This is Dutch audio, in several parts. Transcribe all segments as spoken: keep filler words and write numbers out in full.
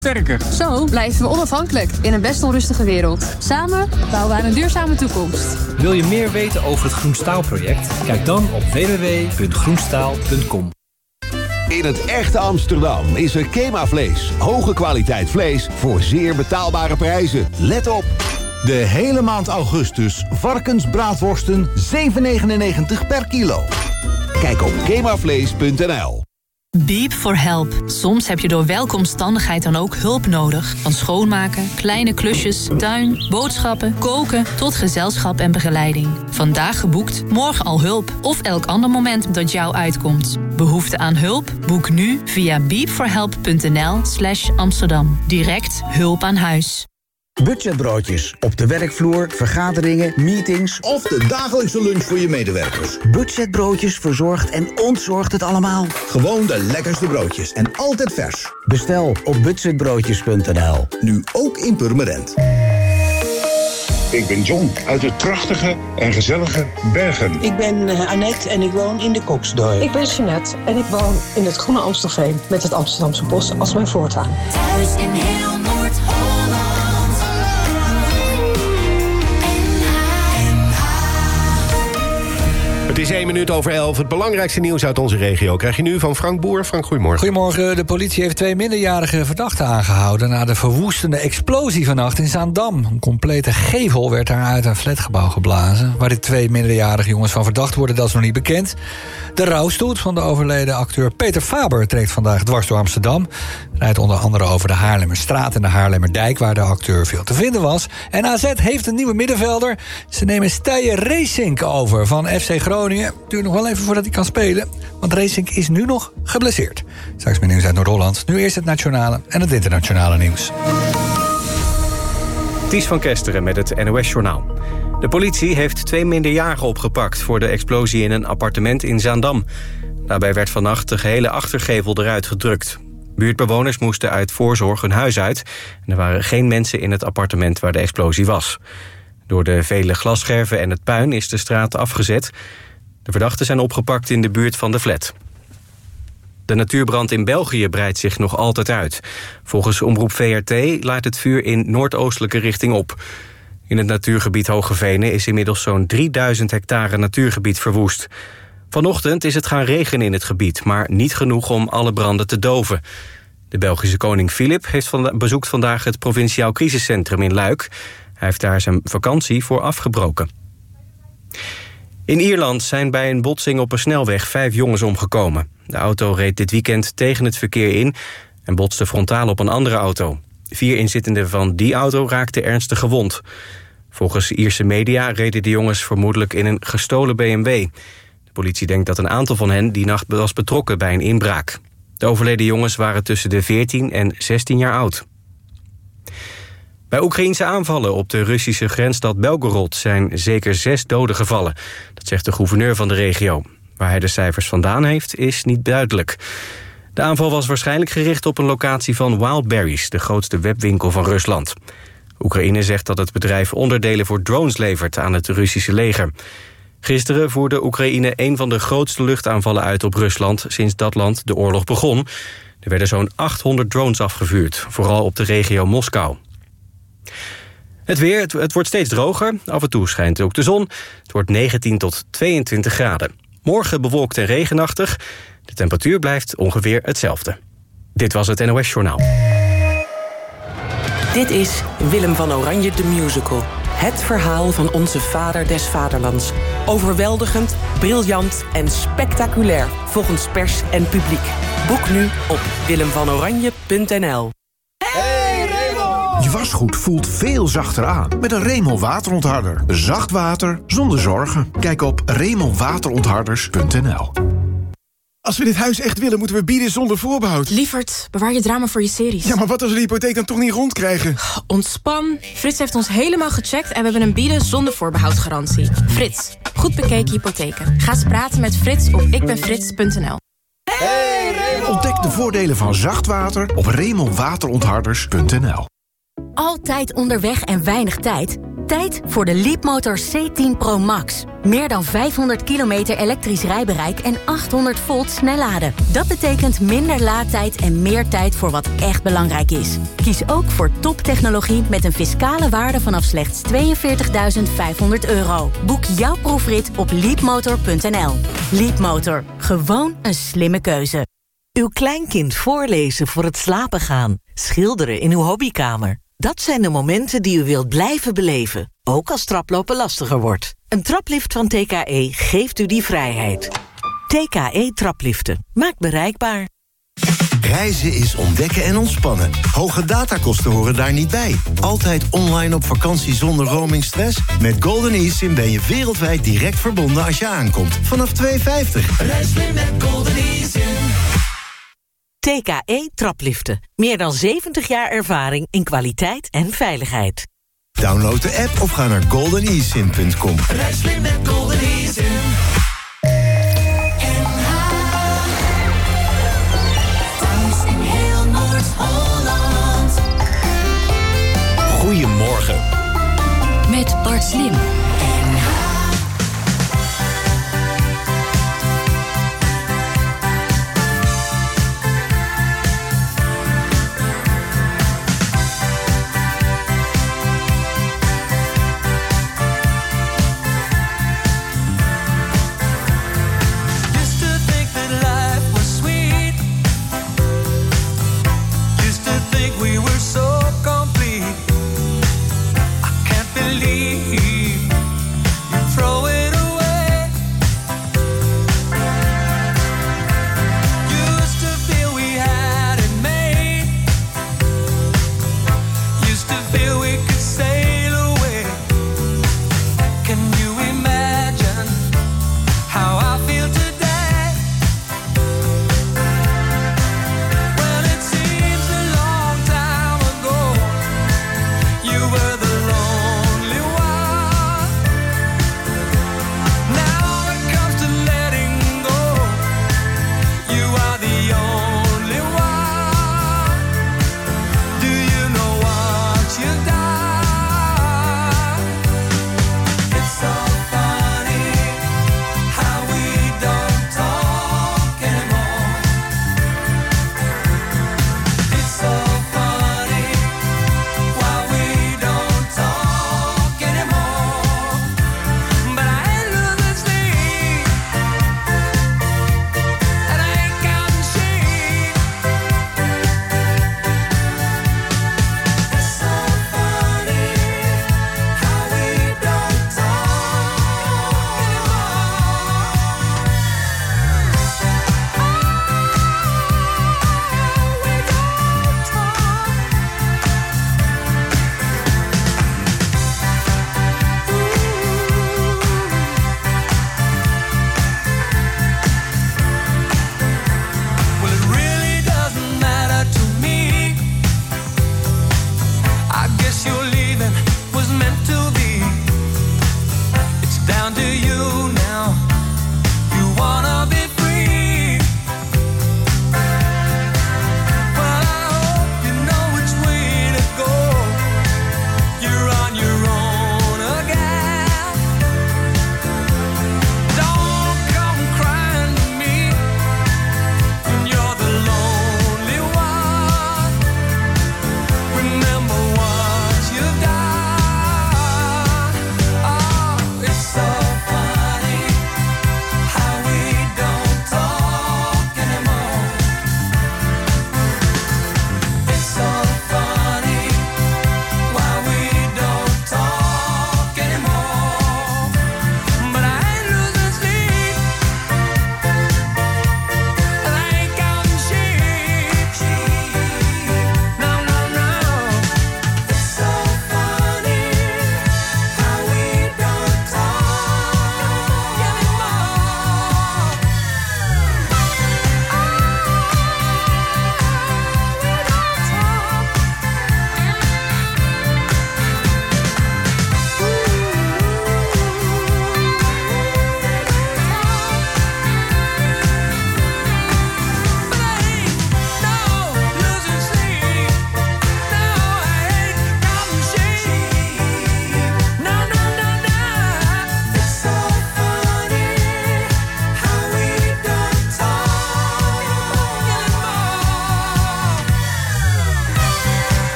sterker. Zo blijven we onafhankelijk in een best onrustige wereld. Samen bouwen we aan een duurzame toekomst. Wil je meer weten over het Groenstaal-project? Kijk dan op w w w punt groenstaal punt com. In het echte Amsterdam is er Kema Vlees. Hoge kwaliteit vlees voor zeer betaalbare prijzen. Let op! De hele maand augustus varkensbraadworsten zeven negenennegentig per kilo. Kijk op kemavlees punt n l. Beep for help. Soms heb je door welke omstandigheid dan ook hulp nodig. Van schoonmaken, kleine klusjes, tuin, boodschappen, koken tot gezelschap en begeleiding. Vandaag geboekt, morgen al hulp. Of elk ander moment dat jou uitkomt. Behoefte aan hulp? Boek nu via beep for help punt n l slash Amsterdam. Direct hulp aan huis. Budgetbroodjes. Op de werkvloer, vergaderingen, meetings Of de dagelijkse lunch voor je medewerkers. Budgetbroodjes verzorgt en ontzorgt het allemaal. Gewoon de lekkerste broodjes en altijd vers. Bestel op budgetbroodjes punt n l. Nu ook in Purmerend. Ik ben John uit het prachtige en gezellige Bergen. Ik ben uh, Annette en ik woon in de Koksdorp. Ik ben Jeanette en ik woon in het Groene Amstelveen met het Amsterdamse bos als mijn voortuin. Thuis in heel Noord-Holland. Het is één minuut over elf. Het belangrijkste nieuws uit onze regio krijg je nu van Frank Boer. Frank, goedemorgen. Goedemorgen. De politie heeft twee minderjarige verdachten aangehouden na de verwoestende explosie vannacht in Zaandam. Een complete gevel werd daar uit een flatgebouw geblazen. Waar de twee minderjarige jongens van verdacht worden, dat is nog niet bekend. De rouwstoet van de overleden acteur Peter Faber trekt vandaag dwars door Amsterdam. Rijdt onder andere over de Haarlemmerstraat en de Haarlemmerdijk, waar de acteur veel te vinden was. En A Z heeft een nieuwe middenvelder. Ze nemen Stije Racing over van F C Groningen. Het duurt nog wel even voordat hij kan spelen, want Racing is nu nog geblesseerd. Straks meer nieuws uit Noord-Holland. Nu eerst het nationale en het internationale nieuws. Ties van Kesteren met het N O S-journaal. De politie heeft twee minderjarigen opgepakt voor de explosie in een appartement in Zaandam. Daarbij werd vannacht de gehele achtergevel eruit gedrukt. Buurtbewoners moesten uit voorzorg hun huis uit. En er waren geen mensen in het appartement waar de explosie was. Door de vele glasscherven en het puin is de straat afgezet. De verdachten zijn opgepakt in de buurt van de flat. De natuurbrand in België breidt zich nog altijd uit. Volgens omroep V R T laat het vuur in noordoostelijke richting op. In het natuurgebied Hogevenen is inmiddels zo'n drieduizend hectare natuurgebied verwoest. Vanochtend is het gaan regenen in het gebied, maar niet genoeg om alle branden te doven. De Belgische koning Filip heeft vanda- bezoekt vandaag het provinciaal crisiscentrum in Luik. Hij heeft daar zijn vakantie voor afgebroken. In Ierland zijn bij een botsing op een snelweg vijf jongens omgekomen. De auto reed dit weekend tegen het verkeer in en botste frontaal op een andere auto. Vier inzittenden van die auto raakten ernstig gewond. Volgens Ierse media reden de jongens vermoedelijk in een gestolen B M W. De politie denkt dat een aantal van hen die nacht was betrokken bij een inbraak. De overleden jongens waren tussen de veertien en zestien jaar oud. Bij Oekraïense aanvallen op de Russische grensstad Belgorod zijn zeker zes doden gevallen. Dat zegt de gouverneur van de regio. Waar hij de cijfers vandaan heeft, is niet duidelijk. De aanval was waarschijnlijk gericht op een locatie van Wildberries, de grootste webwinkel van Rusland. Oekraïne zegt dat het bedrijf onderdelen voor drones levert aan het Russische leger. Gisteren voerde Oekraïne een van de grootste luchtaanvallen uit op Rusland sinds dat land de oorlog begon. Er werden zo'n achthonderd drones afgevuurd, vooral op de regio Moskou. Het weer, het, het wordt steeds droger. Af en toe schijnt ook de zon. Het wordt negentien tot tweeëntwintig graden. Morgen bewolkt en regenachtig. De temperatuur blijft ongeveer hetzelfde. Dit was het N O S-journaal. Dit is Willem van Oranje de Musical. Het verhaal van onze vader des vaderlands. Overweldigend, briljant en spectaculair. Volgens pers en publiek. Boek nu op willem van oranje punt n l. Je wasgoed voelt veel zachter aan met een Remel waterontharder. Zacht water zonder zorgen. Kijk op remel waterontharders punt n l. Als we dit huis echt willen, moeten we bieden zonder voorbehoud. Lievert, bewaar je drama voor je series. Ja, maar wat als we de hypotheek dan toch niet rondkrijgen? Ontspan. Frits heeft ons helemaal gecheckt en we hebben een bieden zonder voorbehoud garantie. Frits, goed bekeken hypotheken. Ga eens praten met Frits op ik ben frits punt n l. Hey, Remel! Ontdek de voordelen van zacht water op remel waterontharders punt n l. Altijd onderweg en weinig tijd? Tijd voor de Leapmotor C tien Pro Max. Meer dan vijfhonderd kilometer elektrisch rijbereik en achthonderd volt snelladen. Dat betekent minder laadtijd en meer tijd voor wat echt belangrijk is. Kies ook voor toptechnologie met een fiscale waarde vanaf slechts tweeënveertigduizend vijfhonderd euro. Boek jouw proefrit op leapmotor punt n l. Leapmotor. Gewoon een slimme keuze. Uw kleinkind voorlezen voor het slapen gaan. Schilderen in uw hobbykamer. Dat zijn de momenten die u wilt blijven beleven. Ook als traplopen lastiger wordt. Een traplift van T K E geeft u die vrijheid. T K E Trapliften. Maakt bereikbaar. Reizen is ontdekken en ontspannen. Hoge datakosten horen daar niet bij. Altijd online op vakantie zonder roamingstress? Met Golden eSIM ben je wereldwijd direct verbonden als je aankomt. Vanaf twee vijftig. Reis mee met Golden eSIM. T K E Trapliften. Meer dan zeventig jaar ervaring in kwaliteit en veiligheid. Download de app of ga naar golden e sim punt com. Reis mee met Golden eSIM. Goedemorgen. Met Bart Slim. We were so complete. I can't believe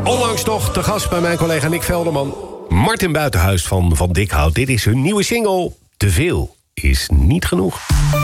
Onlangs nog te gast bij mijn collega Nick Velderman. Martin Buitenhuis van Van Dikhout. Dit is hun nieuwe single. Te veel is niet genoeg.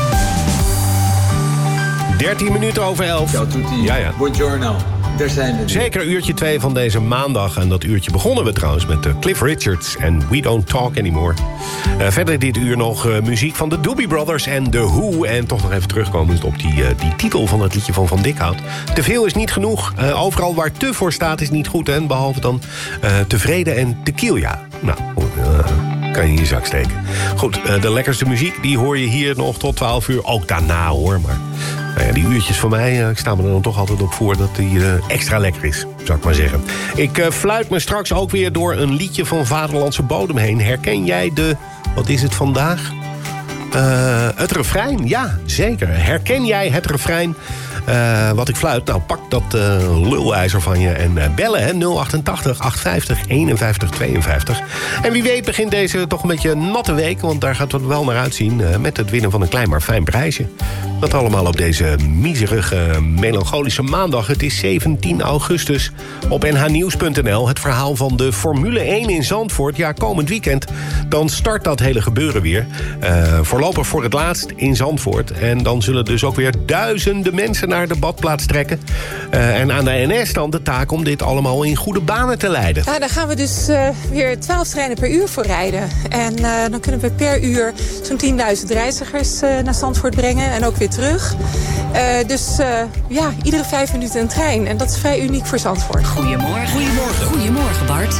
dertien minuten over elf. Ciao tutti. Ja, ja. Buongiorno. Daar zijn we. Zeker uurtje twee van deze maandag. En dat uurtje begonnen we trouwens met uh, Cliff Richards en We Don't Talk Anymore. Uh, verder dit uur nog uh, muziek van de Doobie Brothers en The Who. En toch nog even terugkomend op die, uh, die titel van het liedje van Van Dikhout. Te veel is niet genoeg. Uh, overal waar te voor staat is niet goed. Hè? Behalve dan uh, tevreden en tequila. Nou, uh, kan je in je zak steken. Goed, uh, de lekkerste muziek die hoor je hier nog tot twaalf uur. Ook daarna hoor, maar... Nou ja, die uurtjes van mij, uh, ik sta me er dan toch altijd op voor dat die uh, extra lekker is, zou ik maar zeggen. Ik uh, fluit me straks ook weer door een liedje van vaderlandse bodem heen. Herken jij de, wat is het vandaag? Uh, het refrein, ja, zeker. Herken jij het refrein uh, wat ik fluit? Nou, pak dat uh, lulijzer van je en uh, bellen, hè, nul achtentachtig, achthonderdvijftig, eenenvijftig, tweeënvijftig. En wie weet begint deze toch een beetje natte week, want daar gaat het wel naar uitzien uh, met het winnen van een klein maar fijn prijsje. Dat allemaal op deze miserige, melancholische maandag. Het is zeventien augustus. Op n h nieuws punt n l het verhaal van de Formule één in Zandvoort. Ja, komend weekend, dan start dat hele gebeuren weer. Uh, voorlopig voor het laatst in Zandvoort. En dan zullen dus ook weer duizenden mensen naar de badplaats trekken. Uh, en aan de N S dan de taak om dit allemaal in goede banen te leiden. Ja, daar gaan we dus uh, weer twaalf treinen per uur voor rijden. En uh, dan kunnen we per uur zo'n tienduizend reizigers uh, naar Zandvoort brengen. En ook weer terug. Uh, dus uh, ja, iedere vijf minuten een trein. En dat is vrij uniek voor Zandvoort. Goedemorgen. Goedemorgen. Goedemorgen, Bart.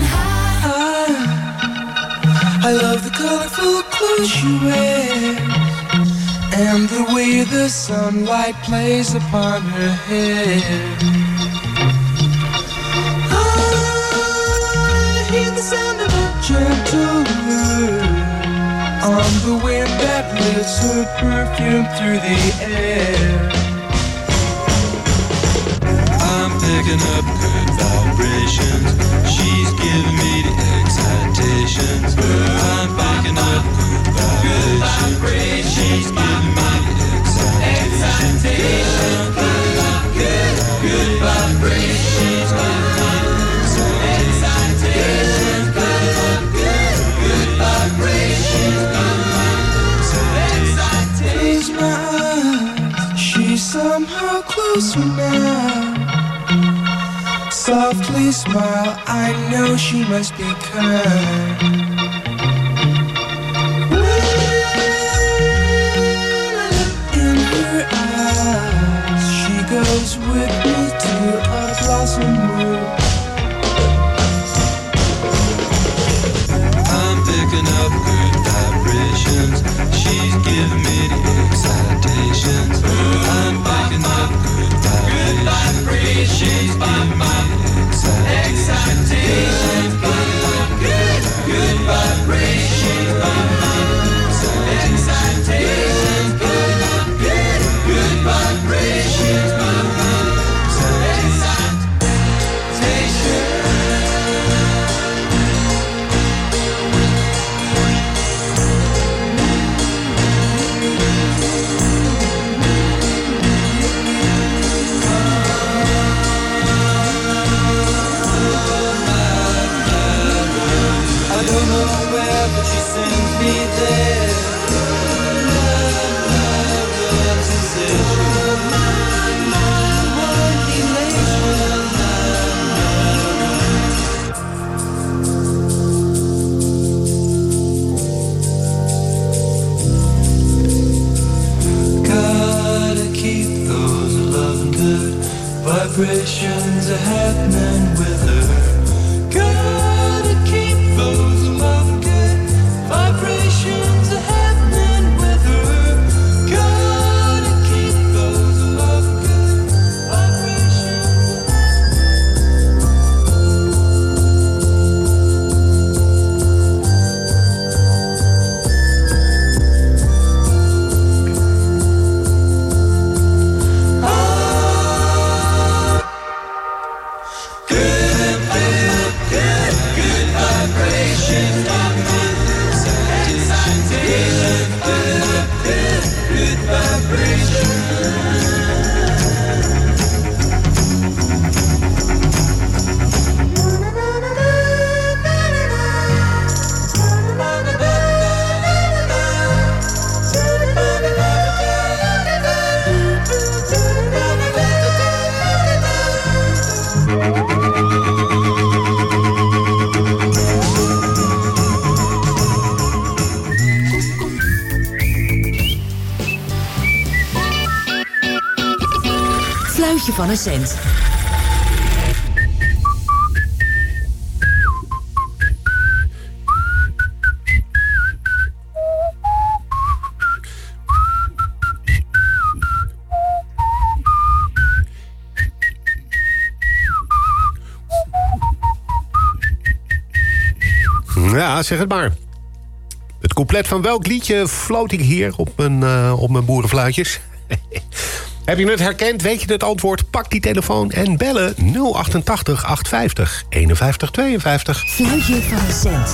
I love the colorful clothes you wear and the way the sunlight plays upon her hair. I hear the sound of a gentle word on the wind that lifts her perfume through the air. I'm picking up good vibrations. She's giving me the excitations. I'm picking up good vibrations. She's giving me the excitations. Good, good vibrations. She's giving me the excitations. Good, good vibrations. Close my eyes. She's somehow closer now. Softly smile, I know she must be kind. In her eyes, she goes with me to a blossom room. I'm picking up good vibrations. She's giving me the excitations. I'm picking up good vibrations. She's giving me excitations, good, good, good vibrations. Excitations, good, good, good vibrations. I don't know where, but she sends me there. Love, love, sensation. My, my, one elation. Gotta keep those loving good vibrations are happening with her. Gotta keep those love good vibrations are happening with her. Gotta keep those love good vibrations. Ah, good. Fluitje van een cent. Ja, zeg het maar. Het couplet van welk liedje floot ik hier op mijn, uh, op mijn boerenfluitjes? Heb je het herkend? Weet je het antwoord? Pak die telefoon en bellen nul achtentachtig achtenzestig eenenvijftig tweeënvijftig. Fluitje van een cent.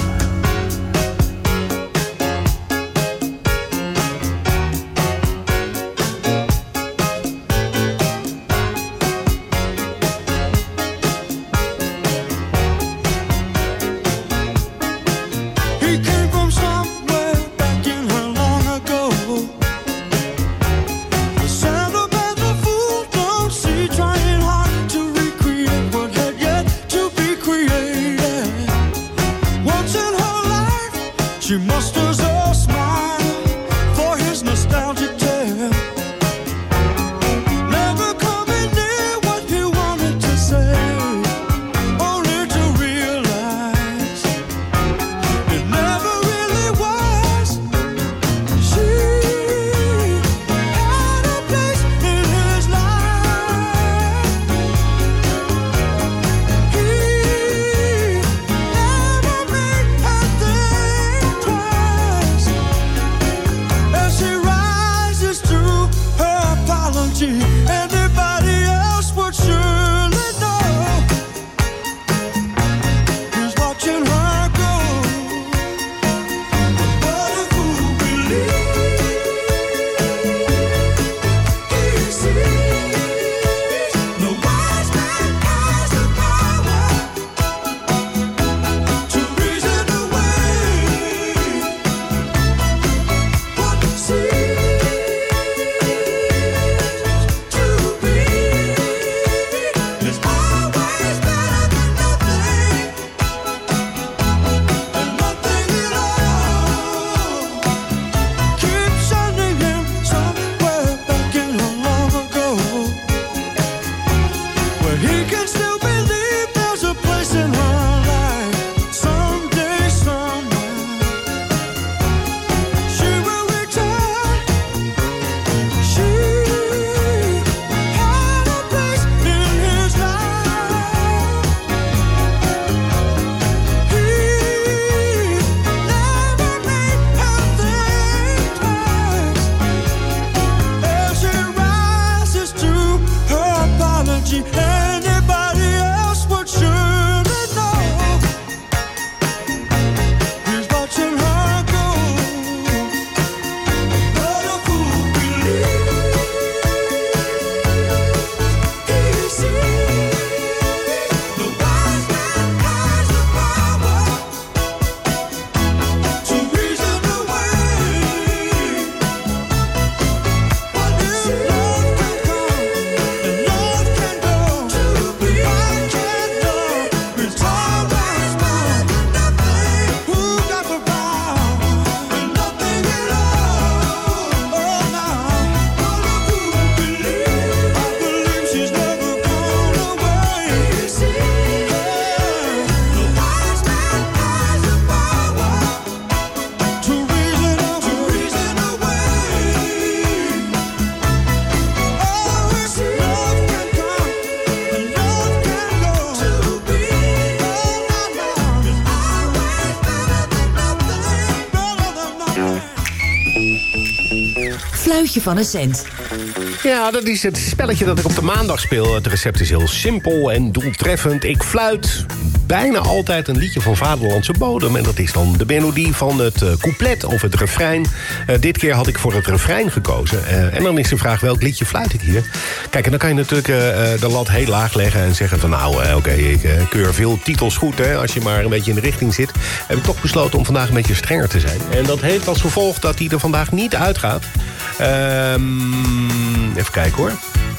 Fluitje van een cent. Ja, dat is het spelletje dat ik op de maandag speel. Het recept is heel simpel en doeltreffend. Ik fluit bijna altijd een liedje van vaderlandse bodem. En dat is dan de melodie van het uh, couplet of het refrein. Uh, dit keer had ik voor het refrein gekozen. Uh, en dan is de vraag, welk liedje fluit ik hier? Kijk, en dan kan je natuurlijk uh, de lat heel laag leggen en zeggen van nou, uh, oké, okay, ik uh, keur veel titels goed, hè, als je maar een beetje in de richting zit. Heb ik toch besloten om vandaag een beetje strenger te zijn. En dat heeft als gevolg dat hij er vandaag niet uitgaat. Um, even kijken hoor.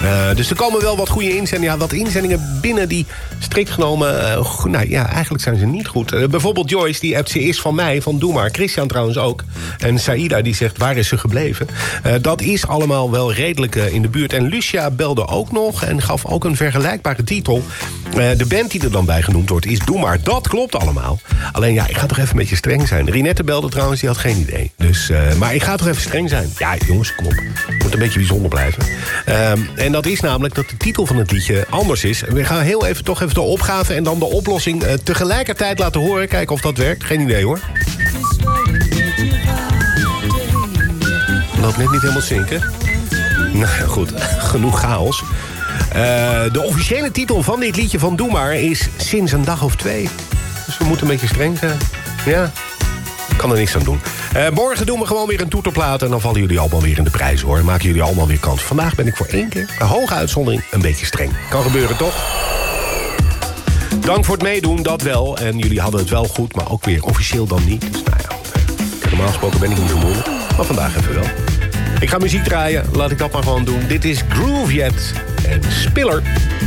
Uh, dus er komen wel wat goede inzendingen. Ja, wat inzendingen binnen die strikt genomen... Uh, nou ja, eigenlijk zijn ze niet goed. Uh, bijvoorbeeld Joyce, die appt, ze is van mij, van Doe maar. Christian trouwens ook. En Saïda, die zegt, waar is ze gebleven? Uh, dat is allemaal wel redelijk uh, in de buurt. En Lucia belde ook nog en gaf ook een vergelijkbare titel. Uh, de band die er dan bij genoemd wordt is Doe maar. Dat klopt allemaal. Alleen ja, ik ga toch even een beetje streng zijn. Rinette belde trouwens, die had geen idee. Dus, uh, maar ik ga toch even streng zijn. Ja, jongens, kom op. Moet een beetje bijzonder blijven. Uh, en dat is namelijk dat de titel van het liedje anders is. We gaan heel even toch even de opgave en dan de oplossing uh, tegelijkertijd laten horen. Kijken of dat werkt. Geen idee hoor. Loopt net niet helemaal zinken. Nou ja, goed. Genoeg chaos. Uh, de officiële titel van dit liedje van Doe maar is Sinds een dag of twee. Dus we moeten een beetje streng zijn. Ja, ik kan er niks aan doen. Uh, morgen doen we gewoon weer een toeterplaat en dan vallen jullie allemaal weer in de prijs, hoor. Maken jullie allemaal weer kans. Vandaag ben ik voor één keer, een hoge uitzondering, een beetje streng. Kan gebeuren, toch? Dank voor het meedoen, dat wel. En jullie hadden het wel goed, maar ook weer officieel dan niet. Dus nou ja, normaal gesproken ben ik niet zo moeilijk. Maar vandaag even wel. Ik ga muziek draaien, laat ik dat maar gewoon doen. Dit is Groove Yet en Spiller.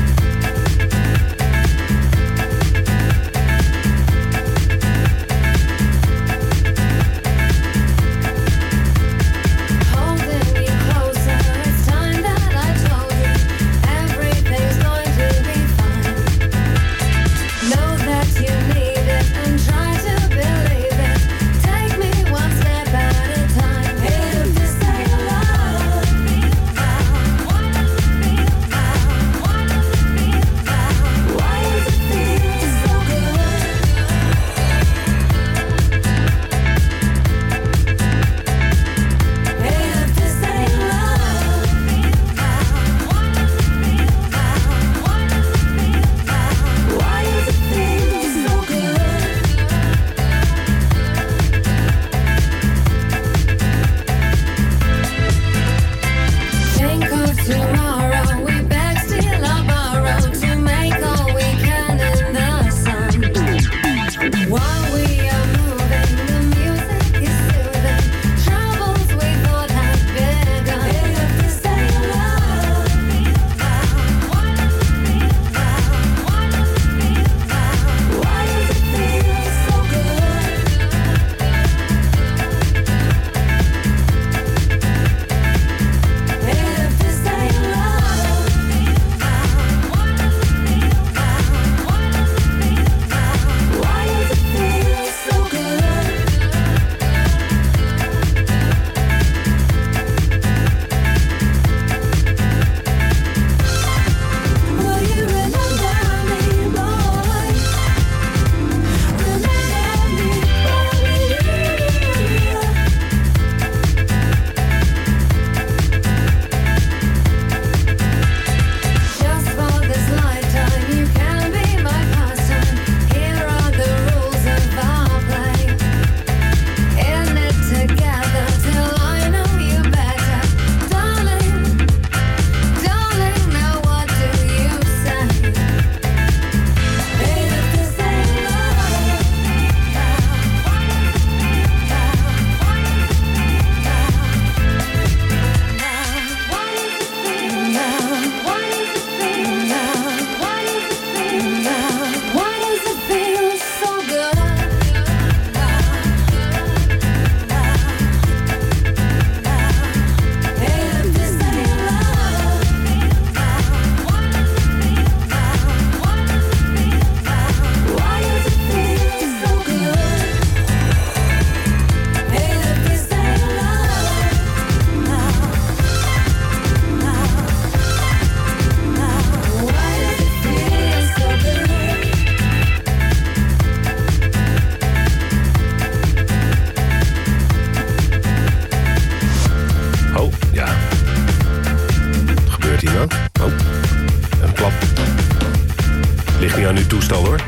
Ligt niet aan uw toestel, hoor.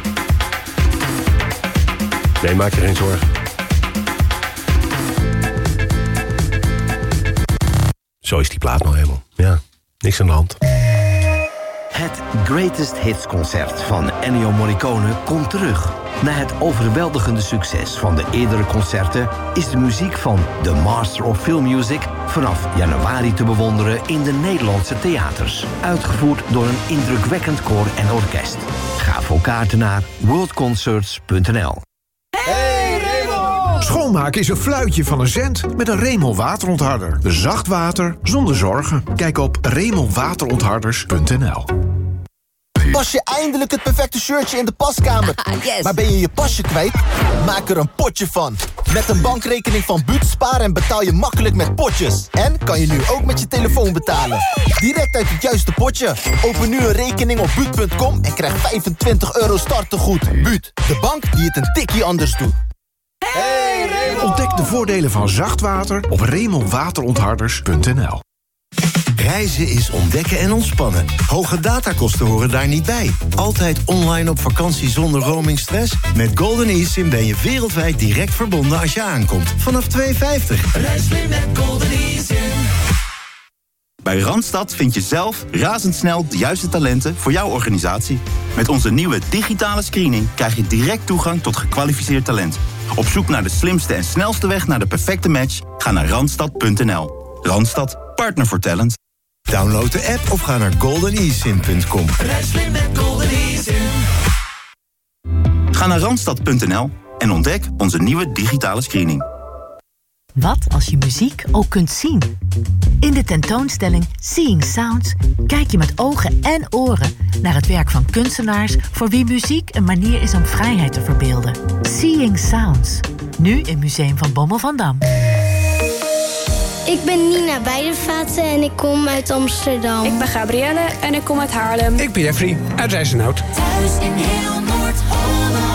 Nee, maak je geen zorgen. Zo is die plaat nou helemaal. Ja, niks aan de hand. Het Greatest Hits concert van Ennio Morricone komt terug. Na het overweldigende succes van de eerdere concerten is de muziek van The Master of Film Music vanaf januari te bewonderen in de Nederlandse theaters. Uitgevoerd door een indrukwekkend koor en orkest. Ga voor kaarten naar worldconcerts punt n l. Schoonmaken is een fluitje van een cent met een Remel waterontharder. Zacht water zonder zorgen. Kijk op remelwaterontharders punt n l. Pas je eindelijk het perfecte shirtje in de paskamer. Yes. Maar ben je je pasje kwijt? Maak er een potje van. Met een bankrekening van Buut spaar en betaal je makkelijk met potjes. En kan je nu ook met je telefoon betalen. Direct uit het juiste potje. Open nu een rekening op buut punt com en krijg vijfentwintig euro startegoed. Buut, de bank die het een tikje anders doet. Hey, Remel! Ontdek de voordelen van zacht water op remelwaterontharders punt n l. Reizen is ontdekken en ontspannen. Hoge datakosten horen daar niet bij. Altijd online op vakantie zonder roamingstress? Met Golden eSIM ben je wereldwijd direct verbonden als je aankomt. Vanaf twee euro vijftig. Reis mee met Golden eSIM. Bij Randstad vind je zelf razendsnel de juiste talenten voor jouw organisatie. Met onze nieuwe digitale screening krijg je direct toegang tot gekwalificeerd talent. Op zoek naar de slimste en snelste weg naar de perfecte match? Ga naar randstad punt n l. Randstad, partner voor talent. Download de app of ga naar golden e sim punt com. Reis mee met Golden eSIM. Ga naar randstad punt n l en ontdek onze nieuwe digitale screening. Wat als je muziek ook kunt zien? In de tentoonstelling Seeing Sounds kijk je met ogen en oren naar het werk van kunstenaars voor wie muziek een manier is om vrijheid te verbeelden. Seeing Sounds, nu in Museum van Bommel van Dam. Ik ben Nina Weidevaten en ik kom uit Amsterdam. Ik ben Gabrielle en ik kom uit Haarlem. Ik ben Jeffrey uit Rijzenhout. Thuis in heel Noord-Holland.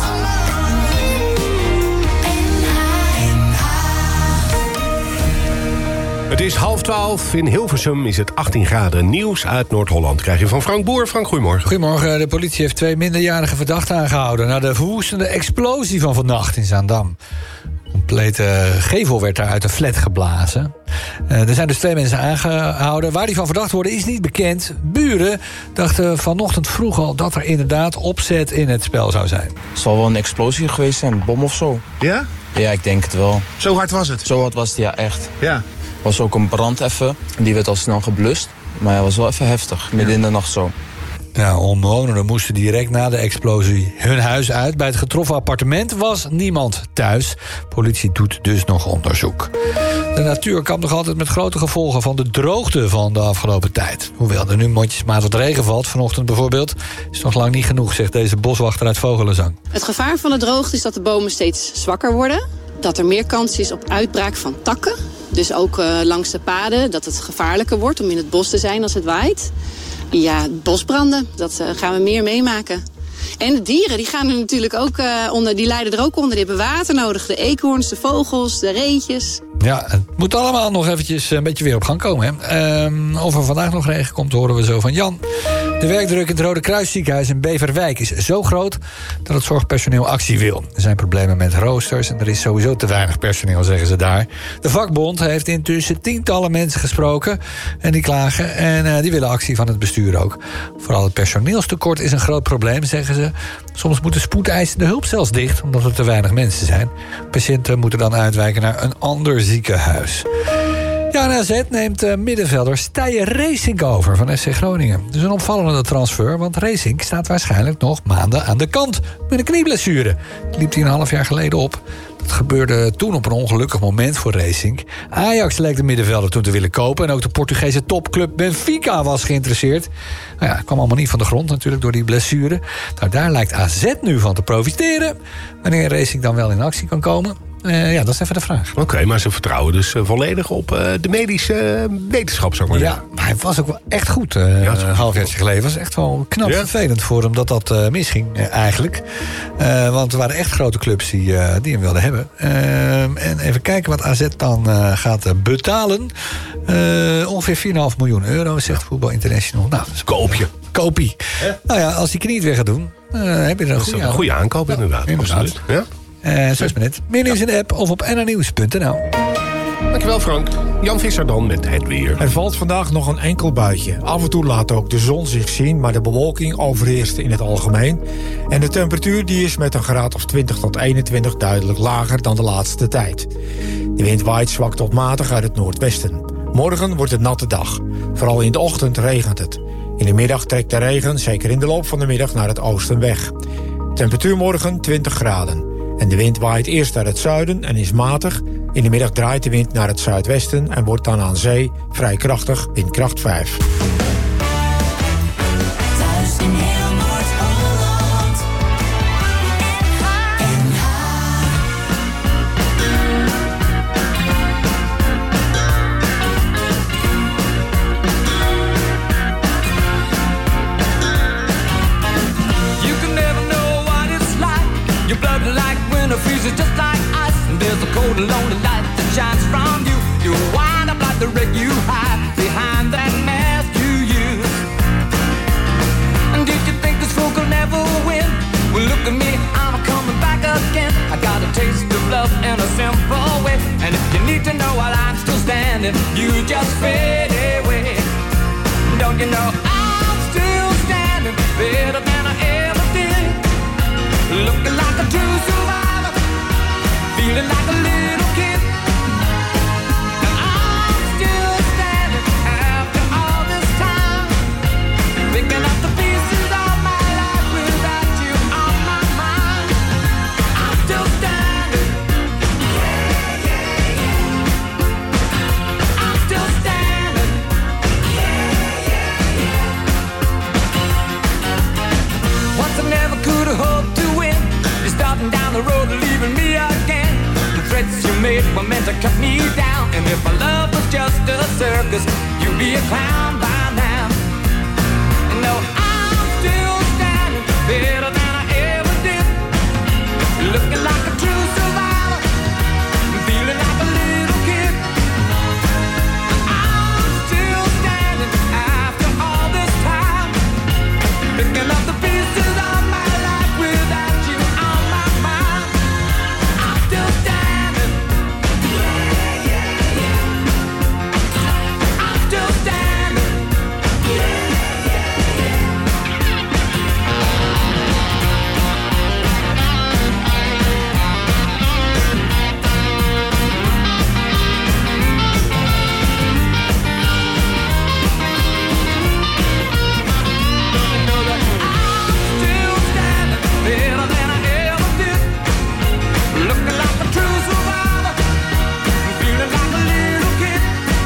Het is half twaalf. In Hilversum is het achttien graden. Nieuws uit Noord-Holland krijg je van Frank Boer. Frank, goedemorgen. Goedemorgen. De politie heeft twee minderjarige verdachten aangehouden na de verwoestende explosie van vannacht in Zaandam. Een complete gevel werd daar uit een flat geblazen. Uh, er zijn dus twee mensen aangehouden. Waar die van verdacht worden is niet bekend. Buren dachten vanochtend vroeg al dat er inderdaad opzet in het spel zou zijn. Het zal wel een explosie geweest zijn, een bom of zo. Ja? Ja, ik denk het wel. Zo hard was het? Zo hard was het, ja, echt. Ja. Er was ook een brand even. Die werd al snel geblust. Maar hij was wel even heftig, midden in de nacht zo. Ja, omwonenden moesten direct na de explosie hun huis uit. Bij het getroffen appartement was niemand thuis. Politie doet dus nog onderzoek. De natuur kampt nog altijd met grote gevolgen van de droogte van de afgelopen tijd. Hoewel er nu mondjesmaat wat regen valt, vanochtend bijvoorbeeld, is nog lang niet genoeg, zegt deze boswachter uit Vogelenzang. Het gevaar van de droogte is dat de bomen steeds zwakker worden. Dat er meer kans is op uitbraak van takken. Dus ook uh, langs de paden, dat het gevaarlijker wordt om in het bos te zijn als het waait. Ja, bosbranden, dat uh, gaan we meer meemaken. En de dieren, die gaan er natuurlijk ook uh, onder, die lijden er ook onder. Die hebben water nodig, de eekhoorns, de vogels, de reetjes. Ja, het moet allemaal nog eventjes een beetje weer op gang komen. Hè. Um, of er vandaag nog regen komt, horen we zo van Jan. De werkdruk in het Rode Kruisziekenhuis in Beverwijk is zo groot dat het zorgpersoneel actie wil. Er zijn problemen met roosters en er is sowieso te weinig personeel, zeggen ze daar. De vakbond heeft intussen tientallen mensen gesproken en die klagen. En uh, die willen actie van het bestuur ook. Vooral het personeelstekort is een groot probleem, zeggen ze. Soms moet de spoedeisende hulp zelfs dicht, omdat er te weinig mensen zijn. Patiënten moeten dan uitwijken naar een ander ziekenhuis. Ja, en A Z neemt uh, middenvelder Stije Racing over van F C Groningen. Dus een opvallende transfer, want Racing staat waarschijnlijk nog maanden aan de kant met een knieblessure. Die liep hij een half jaar geleden op. Dat gebeurde toen op een ongelukkig moment voor Racing. Ajax leek de middenvelder toen te willen kopen en ook de Portugese topclub Benfica was geïnteresseerd. Nou ja, het kwam allemaal niet van de grond natuurlijk door die blessure. Nou, daar lijkt A Z nu van te profiteren. Wanneer Racing dan wel in actie kan komen? Uh, ja, dat is even de vraag. Oké, okay, maar ze vertrouwen dus uh, volledig op uh, de medische uh, wetenschap, zou ik maar zeggen. Ja, maar hij was ook wel echt goed. Uh, ja, een half jaar geleden was echt wel knap ja. vervelend voor hem dat dat uh, misging, uh, eigenlijk. Uh, want er waren echt grote clubs die, uh, die hem wilden hebben. Uh, en even kijken wat A Z dan uh, gaat uh, betalen. Uh, ongeveer vier komma vijf miljoen euro, zegt Voetbal International. Nou, dat is koopje. Kopie. Eh? Nou ja, als die knie het weer gaat doen, uh, heb je er een goede, een goede aankoop, ja, inderdaad. inderdaad. Absoluut. Ja? Uh, zo is het net. Meer nieuws in de app of op n r nieuws punt n l. Dankjewel Frank. Jan Visser dan met het weer. Er valt vandaag nog een enkel buitje. Af en toe laat ook de zon zich zien, maar de bewolking overheerst in het algemeen. En de temperatuur die is met een graad of twintig tot eenentwintig duidelijk lager dan de laatste tijd. De wind waait zwak tot matig uit het noordwesten. Morgen wordt het natte dag. Vooral in de ochtend regent het. In de middag trekt de regen, zeker in de loop van de middag, naar het oosten weg. Temperatuur morgen twintig graden. En de wind waait eerst uit het zuiden en is matig. In de middag draait de wind naar het zuidwesten en wordt dan aan zee vrij krachtig, windkracht vijf. Thuis in heel Noord-Holland. N H. You can never know what it's like. Your blood like winter freezes just like ice. And there's a cold and lonely light that shines from you. You wind up like the wreck you hide behind that mask you use. And did you think this fool could never win? Well, look at me, I'm coming back again. I got a taste of love in a simple way. And if you need to know while I'm still standing, you just fade away. Don't you know I'm still standing better than I ever did? Looking like a true survivor, feeling like a little kid. And I'm still standing after all this time, picking up the pieces of my life without you on my mind. I'm still standing. Yeah, yeah, yeah. I'm still standing. Yeah, yeah, yeah. Once I never could have hoped to win. You're starting down the road and leaving me again. The threats you made were meant to cut me down. And if my love was just a circus, you'd be a clown by now. No, I'm still standing better than I ever did. Looking like a true survivor, feeling like a little kid. I'm still standing after all this time, picking up the pieces of my life without you on my mind. I'm still standing. Yeah, yeah, yeah. I'm still standing. Yeah, yeah, yeah. Know that I'm still standing better than I ever did. Looking like a true survivor, feeling like a little kid.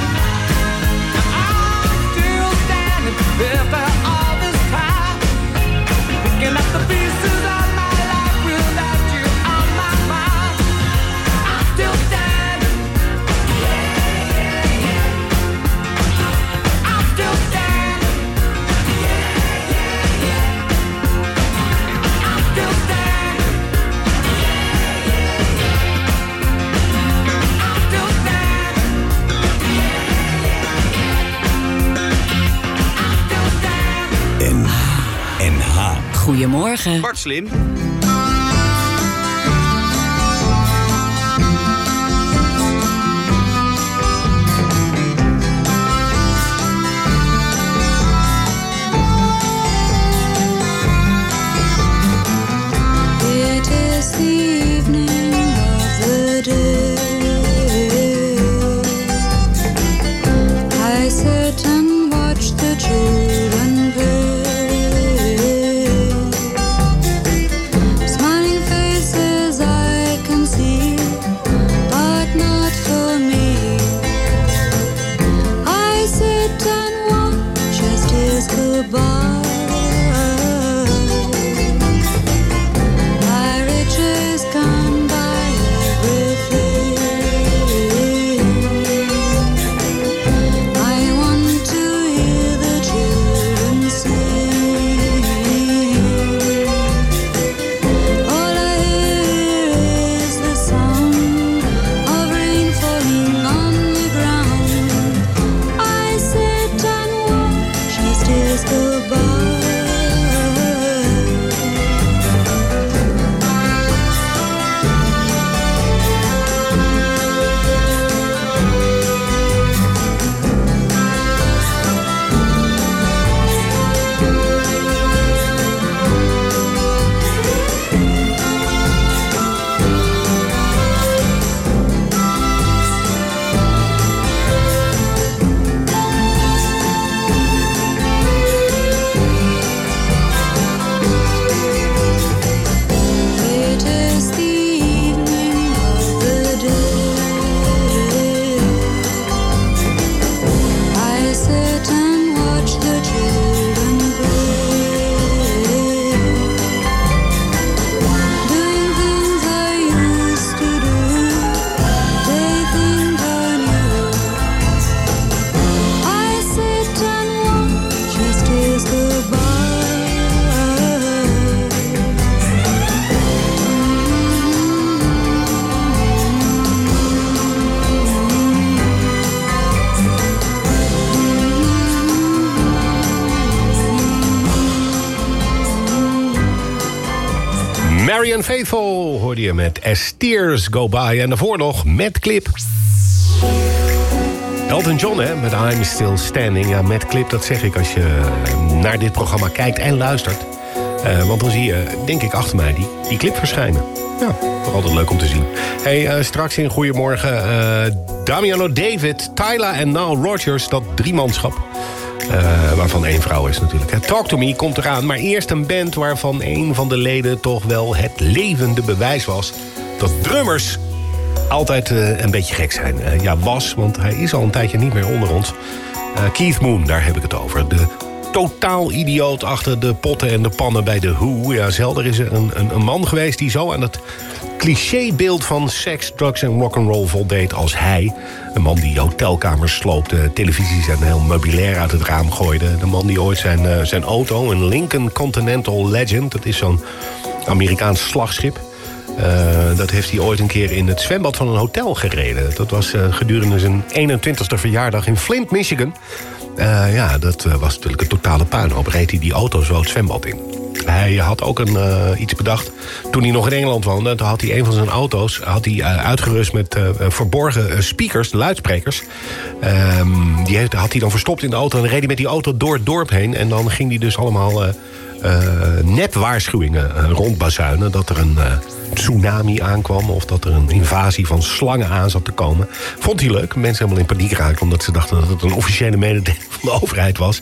I'm still standing after all this time, picking up the pieces of my life without you on my mind. I'm still standing. Yeah, yeah, yeah. I'm still standing. Yeah, yeah, yeah. I'm still standing. N H. Goedemorgen. Bart Slim. It is the evening of the day. I sit and watch the children play. Marianne Faithfull hoorde je met As Tears Go By. En daarvoor nog met Clip. Elton John, hè, met I'm Still Standing. Ja, met Clip, dat zeg ik als je naar dit programma kijkt en luistert. Uh, want dan zie je, denk ik, achter mij die, die clip verschijnen. Ja, toch altijd leuk om te zien. Hey, uh, straks in Goedemorgen, uh, Damiano David, Tyla en Nile Rodgers, dat driemanschap. Uh, waarvan één vrouw is natuurlijk. Hè. Talk to Me komt eraan, maar eerst een band waarvan een van de leden toch wel het levende bewijs was dat drummers altijd uh, een beetje gek zijn. Uh, ja, was, want hij is al een tijdje niet meer onder ons. Uh, Keith Moon, daar heb ik het over. De totaal idioot achter de potten en de pannen bij de Who. Ja, zelden is er een, een, een man geweest die zo aan het clichébeeld van seks, drugs en rock'n'roll voldeed als hij. Een man die hotelkamers sloopte, televisies en heel meubilair uit het raam gooide. De man die ooit zijn, uh, zijn auto, een Lincoln Continental Legend, dat is zo'n Amerikaans slagschip. Uh, dat heeft hij ooit een keer in het zwembad van een hotel gereden. Dat was uh, gedurende zijn eenentwintigste verjaardag in Flint, Michigan. Uh, ja, dat uh, was natuurlijk een totale puinhoop. Reed hij die auto zo het zwembad in. Hij had ook een, uh, iets bedacht. Toen hij nog in Engeland woonde, toen had hij een van zijn auto's had hij, uh, uitgerust met uh, verborgen uh, speakers, luidsprekers. Um, die heeft, had hij dan verstopt in de auto en reed hij met die auto door het dorp heen. En dan ging hij dus allemaal uh, uh, nepwaarschuwingen uh, rondbazuinen dat er een uh, tsunami aankwam of dat er een invasie van slangen aan zat te komen. Vond hij leuk. Mensen helemaal in paniek raakten omdat ze dachten dat het een officiële mededeling van de overheid was.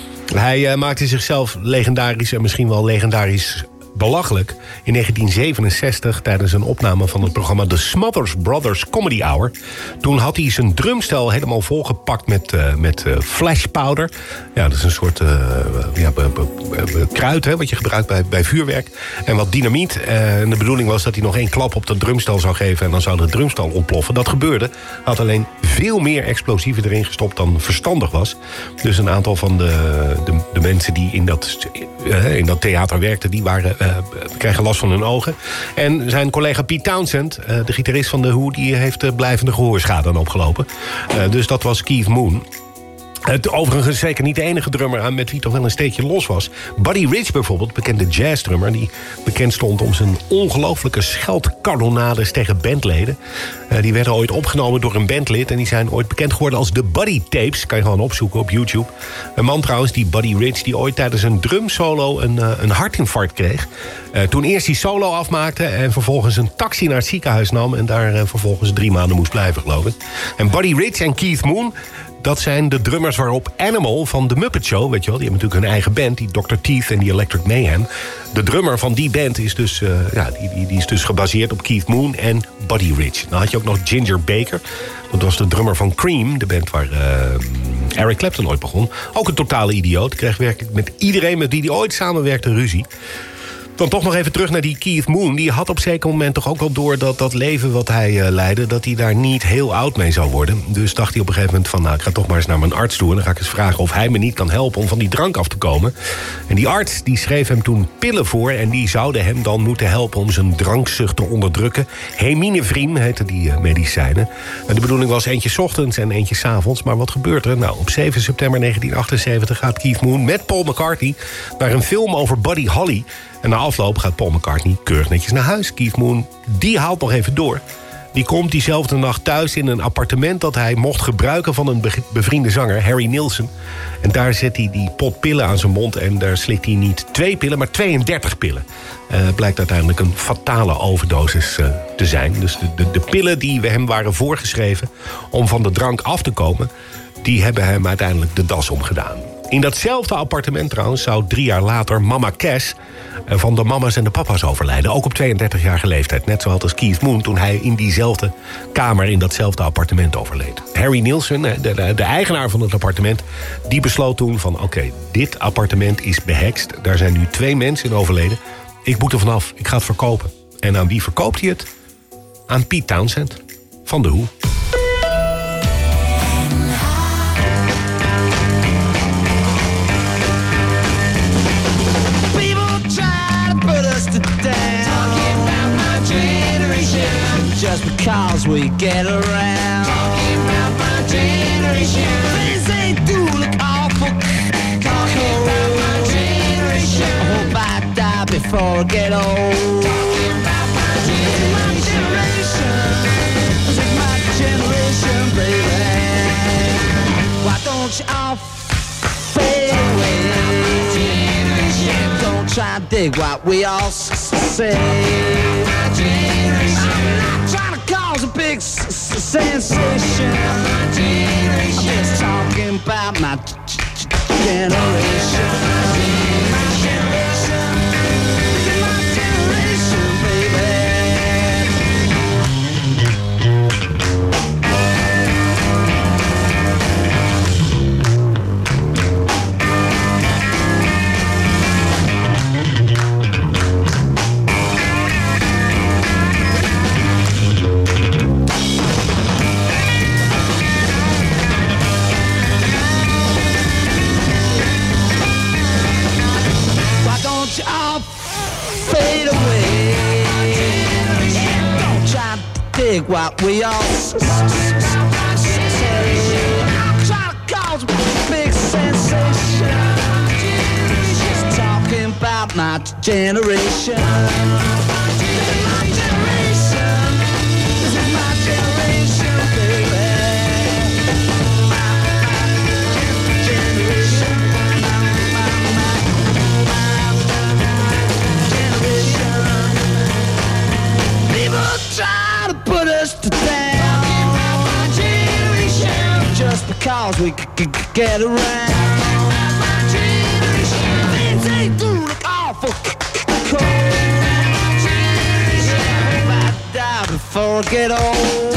Hij uh, maakte zichzelf legendarisch en misschien wel legendarisch belachelijk in negentien zevenenzestig tijdens een opname van het programma The Smothers Brothers Comedy Hour. Toen had hij zijn drumstel helemaal volgepakt met, uh, met uh, flash powder. Ja, dat is een soort uh, ja, b- b- b- kruid hè, wat je gebruikt bij, bij vuurwerk. En wat dynamiet. Uh, en de bedoeling was dat hij nog één klap op dat drumstel zou geven en dan zou het drumstel ontploffen. Dat gebeurde. Hij had alleen veel meer explosieven erin gestopt dan verstandig was. Dus een aantal van de, de, de mensen die in dat, uh, in dat theater werkten, die waren uh, kregen last van hun ogen. En zijn collega Pete Townsend, uh, de gitarist van de Who, die heeft uh, blijvende gehoorschade aan opgelopen. Uh, dus dat was Keith Moon. Het overigens zeker niet de enige drummer aan met wie toch wel een steekje los was. Buddy Rich bijvoorbeeld, bekende jazzdrummer, die bekend stond om zijn ongelooflijke scheldkanonades tegen bandleden. Uh, die werden ooit opgenomen door een bandlid en die zijn ooit bekend geworden als de Buddy Tapes. Kan je gewoon opzoeken op YouTube. Een man trouwens, die Buddy Rich, die ooit tijdens een drumsolo een, uh, een hartinfarct kreeg. Uh, toen eerst die solo afmaakte en vervolgens een taxi naar het ziekenhuis nam en daar uh, vervolgens drie maanden moest blijven, geloof ik. En Buddy Rich en Keith Moon, dat zijn de drummers waarop Animal van The Muppet Show, weet je wel, die hebben natuurlijk hun eigen band, die doctor Teeth en die Electric Mayhem. De drummer van die band is dus, uh, ja, die, die, die is dus gebaseerd op Keith Moon en Buddy Rich. Dan had je ook nog Ginger Baker. Dat was de drummer van Cream, de band waar uh, Eric Clapton ooit begon. Ook een totale idioot. Kreeg werkelijk met iedereen met wie hij ooit samenwerkte ruzie. Dan toch nog even terug naar die Keith Moon. Die had op een zeker moment toch ook wel door dat dat leven wat hij uh, leidde, dat hij daar niet heel oud mee zou worden. Dus dacht hij op een gegeven moment van, nou, ik ga toch maar eens naar mijn arts toe en dan ga ik eens vragen of hij me niet kan helpen om van die drank af te komen. En die arts die schreef hem toen pillen voor en die zouden hem dan moeten helpen om zijn drankzucht te onderdrukken. Heminevrin heette die uh, medicijnen. En de bedoeling was eentje 's ochtends en eentje 's avonds. Maar wat gebeurt er? Nou, op zeven september negentien achtenzeventig gaat Keith Moon met Paul McCartney naar een film over Buddy Holly. En na afloop gaat Paul McCartney keurig netjes naar huis. Keith Moon, die haalt nog even door. Die komt diezelfde nacht thuis in een appartement dat hij mocht gebruiken van een bevriende zanger, Harry Nilsson. En daar zet hij die pot pillen aan zijn mond en daar slikt hij niet twee pillen, maar tweeëndertig pillen. Uh, blijkt uiteindelijk een fatale overdosis uh, te zijn. Dus de, de, de pillen die hem waren voorgeschreven om van de drank af te komen, die hebben hem uiteindelijk de das omgedaan. In datzelfde appartement trouwens zou drie jaar later Mama Cass van de mama's en de papa's overlijden. Ook op tweeëndertigjarige leeftijd. Net zoals als Keith Moon toen hij in diezelfde kamer in datzelfde appartement overleed. Harry Nilsson, de, de, de eigenaar van het appartement, die besloot toen van oké, okay, dit appartement is behekst. Daar zijn nu twee mensen in overleden. Ik moet er vanaf, ik ga het verkopen. En aan wie verkoopt hij het? Aan Pete Townsend van de Who. Just because we get around. Talking about my generation. Things they do look awful. Talking about my generation. I hope I die before I get old. Talking don't you all fade away. Don't try to dig what we all say. I'm not trying to cause a big s- s- sensation. I'm just talking about my g- g- generation. My generation. This is my generation, baby. You all fade away. Don't try to dig what we all say. I'm trying to cause a big sensation. Just talking about my generation. This is my generation. This is my generation, baby. My, my generation. Try to put us to down. My generation. Just because we c- c- get around. My generation. Things ain't do look awful c- c- cold. My generation. I hope I die before I get old.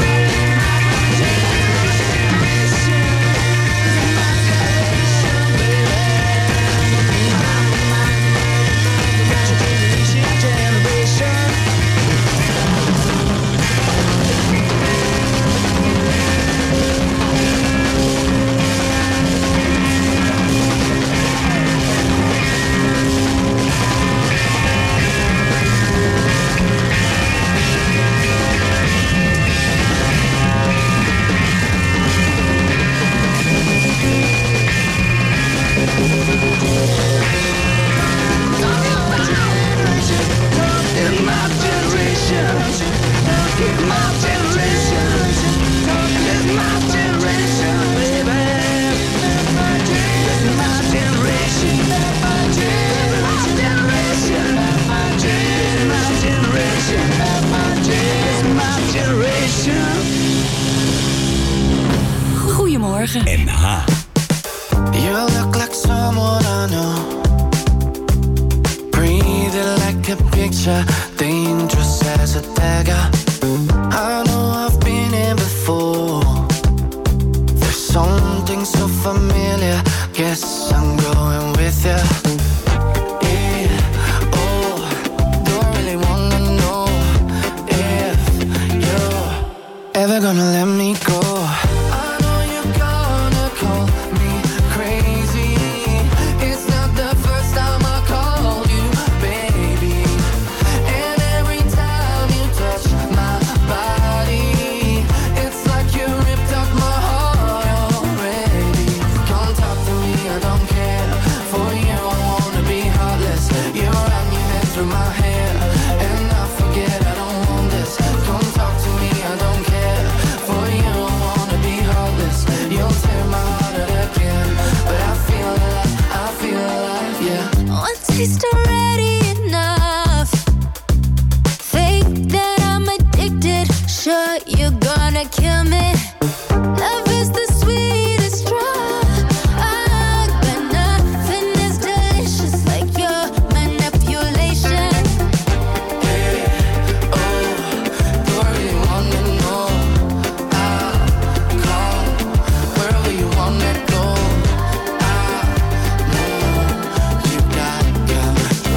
Goedemorgen. N H. You look like someone I know. Breathing like a picture, dangerous as a dagger. I know I've been here before. There's something so familiar. Guess I'm going with you. Yeah, oh, don't really wanna know if you're ever gonna let me go. Taste already enough. Think that I'm addicted. Sure, you're gonna kill me. Love is the sweetest drug, but nothing is delicious like your manipulation. Hey, oh, don't really wanna know. I'll call wherever you wanna go. I know you got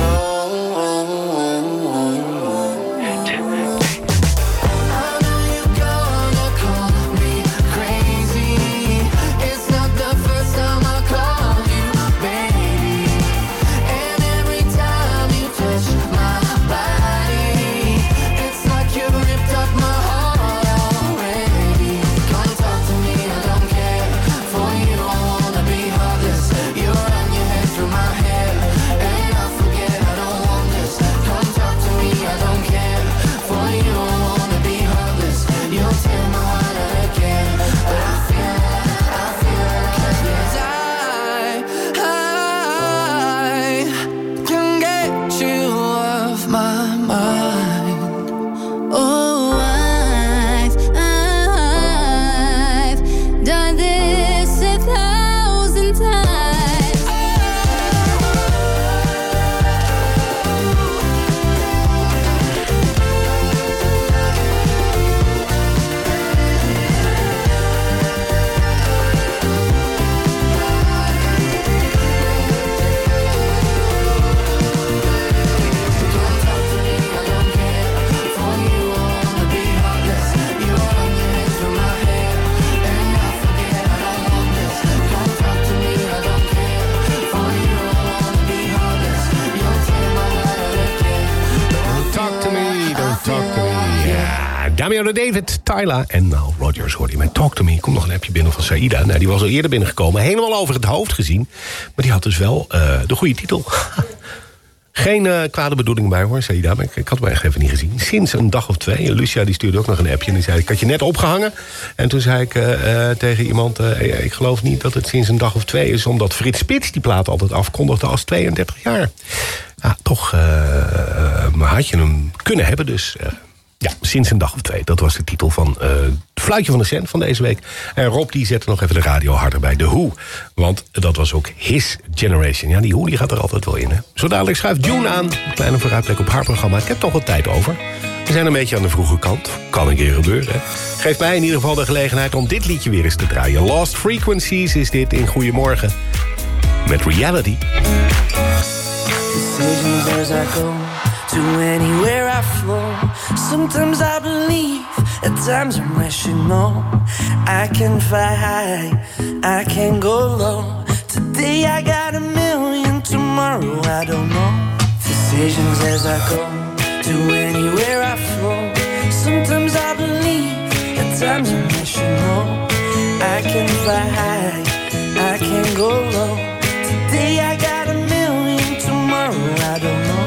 Samuel David, Tyler en Nile Rodgers hoorde je met Talk to Me. Komt nog een appje binnen van Saïda. Nou, die was al eerder binnengekomen. Helemaal over het hoofd gezien. Maar die had dus wel uh, de goede titel. Geen uh, kwade bedoeling bij hoor, Saïda. Maar ik, ik had hem echt even niet gezien. Sinds een dag of twee. Lucia die stuurde ook nog een appje. En die zei, ik had je net opgehangen. En toen zei ik uh, uh, tegen iemand... Uh, ik geloof niet dat het sinds een dag of twee is... omdat Frits Spits die plaat altijd afkondigde als tweeëndertig jaar. Ja, toch uh, uh, had je hem kunnen hebben dus... Uh, Ja, sinds een dag of twee. Dat was de titel van uh, het fluitje van de cent van deze week. En Rob die zette nog even de radio harder bij. The Who. Want dat was ook His Generation. Ja, die Who die gaat er altijd wel in. Hè? Zo dadelijk schuift June aan. Een kleine vooruitblik op haar programma. Ik heb toch wat tijd over. We zijn een beetje aan de vroege kant. Kan een keer gebeuren. Hè? Geeft mij in ieder geval de gelegenheid om dit liedje weer eens te draaien. Lost Frequencies is dit in Goedemorgen. Met Reality. Decisions as I go to anywhere I flow. Sometimes I believe, at times I'm rational. I can fly high, I can go low. Today I got a million, tomorrow I don't know. Decisions as I go to anywhere I flow. Sometimes I believe, at times I'm rational. I can fly high, I can go low. Today I got a million, tomorrow I don't know.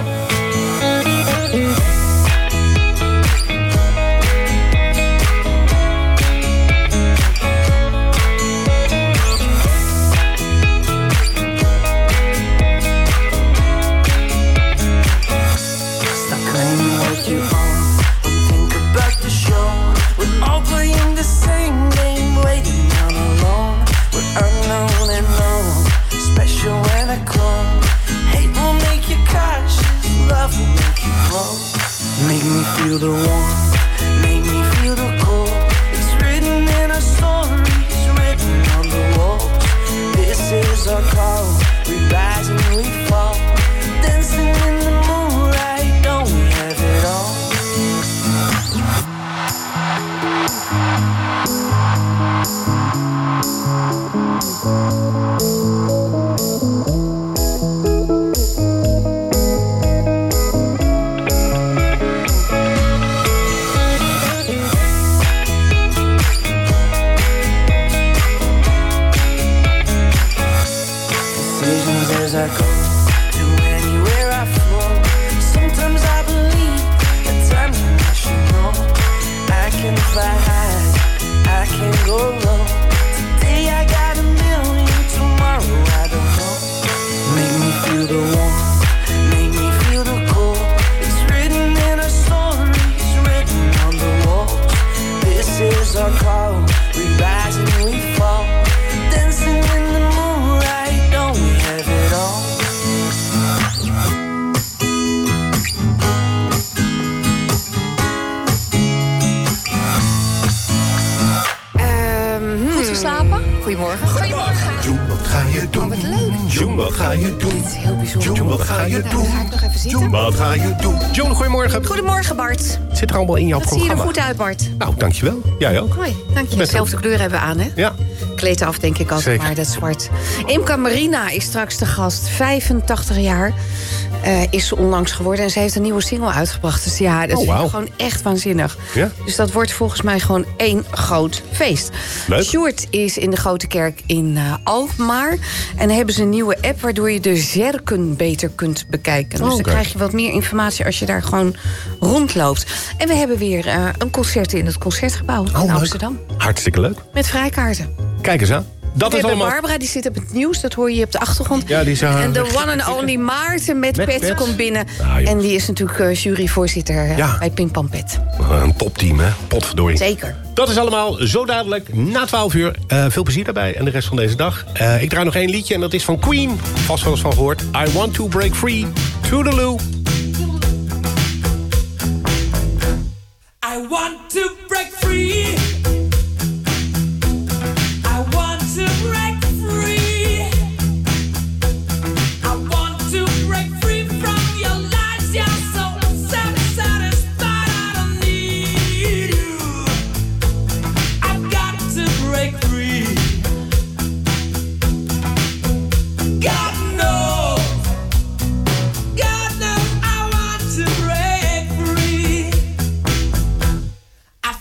Make me feel the warmth, make me feel the cold. It's written in our stories, written on the walls. This is our call, we rise and we fall. Dancing in the moonlight, don't we have it all? As I go to anywhere I flow. Sometimes I believe, at times I'm rational. I can fly high, I can go low. Today I got a million, tomorrow I don't know. Make me feel the warmth, make me feel the cold. It's written in our stories, written on the walls. This is our call, we rise and we fall. Dancing in the moonlight, don't we have it all? Um, Goed geslapen? Goedemorgen. Goedemorgen. June, wat ga je doen? Oh, wat leuk. June, wat ga je doen? Dit is heel bijzonder. June, wat ga je doen? Ga ik nog even zitten? June, wat ga je doen? June, goedemorgen. Goedemorgen, Bart. Het zit er allemaal in jouw Dat zie je programma. er goed uit, Bart. Nou, dankjewel. Jij ook. Hoi, dank je. Met Dezelfde kleur hebben we aan, hè? Ja. Kleed af, denk ik altijd, Zeker. maar dat zwart. Imca Marina is straks de gast. vijfentachtig jaar uh, is ze onlangs geworden. En ze heeft een nieuwe single uitgebracht. Dus ja, dat Oh, vind wauw. ik gewoon echt waanzinnig. Ja. Dus dat wordt volgens mij gewoon één groot feest. Leuk. Sjoerd is in de Grote Kerk in uh, Alkmaar. En dan hebben ze een nieuwe app waardoor je de zerken beter kunt bekijken. Dus Oh, dan oké. krijg je wat meer informatie als je daar gewoon rondloopt. En we hebben weer uh, een concert in het Concertgebouw in leuk. Amsterdam. Hartstikke leuk. Met vrijkaarten. Kijk eens aan. Dat we is hebben allemaal... Barbara, die zit op het nieuws. Dat hoor je op de achtergrond. Ja, die is, uh, en de one and only Maarten met, Met Pet Pet. komt binnen. Ah, jongens. en die is natuurlijk uh, juryvoorzitter uh, Ja. bij Ping Pong Pet. Een topteam, hè? Potverdorie. Zeker. Dat is allemaal zo dadelijk na twaalf uur. Uh, veel plezier daarbij en de rest van deze dag. Uh, ik draai nog één liedje en dat is van Queen. Vast wel eens van gehoord. I Want To Break Free. Toodaloo. I want to break free. I want to break free. I want to break free from your lies. You're so satisfied. I don't need you. I've got to break free. God knows. God knows I want to break free. I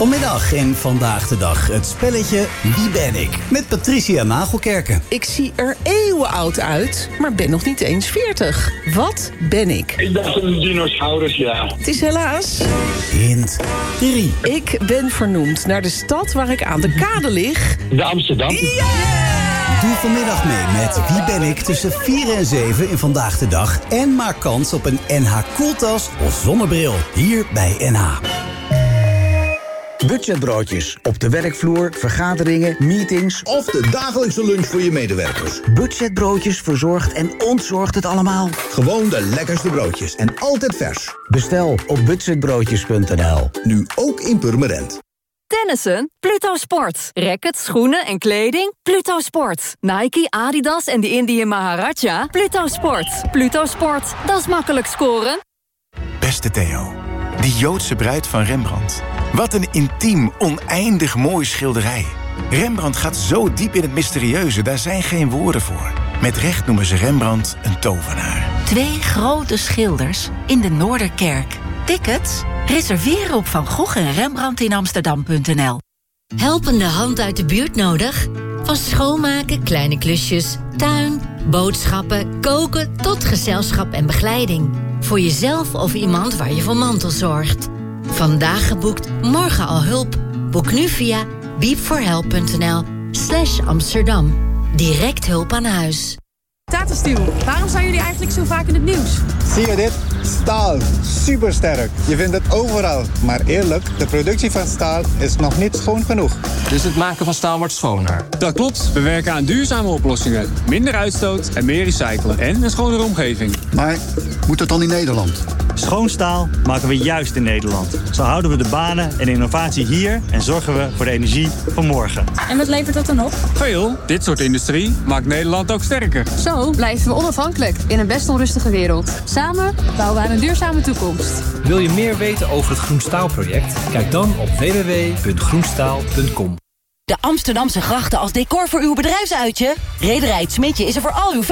Vanmiddag in Vandaag de Dag het spelletje Wie ben ik? Met Patricia Nagelkerken. Ik zie er eeuwenoud uit, maar ben nog niet eens veertig. Wat ben ik? Ik dacht een dinosaurus, ja. Het is helaas... Hint drie. Ik ben vernoemd naar de stad waar ik aan de kade lig. De Amsterdam. Ja! Doe vanmiddag mee met Wie ben ik tussen vier en zeven in Vandaag de Dag. En maak kans op een N H koeltas of zonnebril. Hier bij N H. Budgetbroodjes. Op de werkvloer, vergaderingen, meetings Of de dagelijkse lunch voor je medewerkers. Budgetbroodjes verzorgt en ontzorgt het allemaal. Gewoon de lekkerste broodjes en altijd vers. Bestel op budgetbroodjes punt n l. Nu ook in Purmerend. Tennissen? Pluto Sport. Rackets, schoenen en kleding? Pluto Sport. Nike, Adidas en de Indian Maharaja? Pluto Sport. Pluto Sport. Dat is makkelijk scoren. Beste Theo, die Joodse bruid van Rembrandt. Wat een intiem, oneindig mooi schilderij. Rembrandt gaat zo diep in het mysterieuze, daar zijn geen woorden voor. Met recht noemen ze Rembrandt een tovenaar. Twee grote schilders in de Noorderkerk. Tickets? Reserveren op Van Gogh en Rembrandt in Amsterdam punt n l. Helpende hand uit de buurt nodig? Van schoonmaken, kleine klusjes, tuin, boodschappen, koken tot gezelschap en begeleiding. Voor jezelf of iemand waar je voor mantelzorgt. Vandaag geboekt, morgen al hulp. Boek nu via beepforhelp punt n l slash Amsterdam. Direct hulp aan huis. Tata Steel, waarom zijn jullie eigenlijk zo vaak in het nieuws? Zie je dit? Staal. Supersterk. Je vindt het overal. Maar eerlijk, de productie van staal is nog niet schoon genoeg. Dus het maken van staal wordt schoner? Dat klopt. We werken aan duurzame oplossingen. Minder uitstoot en meer recyclen. En een schonere omgeving. Maar moet het dan in Nederland? Schoon staal maken we juist in Nederland. Zo houden we de banen en innovatie hier en zorgen we voor de energie van morgen. En wat levert dat dan op? Veel. Dit soort industrie maakt Nederland ook sterker. Zo blijven we onafhankelijk in een best onrustige wereld. Samen bouwen we aan een duurzame toekomst. Wil je meer weten over het Groenstaalproject? Kijk dan op w w w punt groenstaal punt com. De Amsterdamse grachten als decor voor uw bedrijfsuitje? Rederij Het Smidje is er voor al uw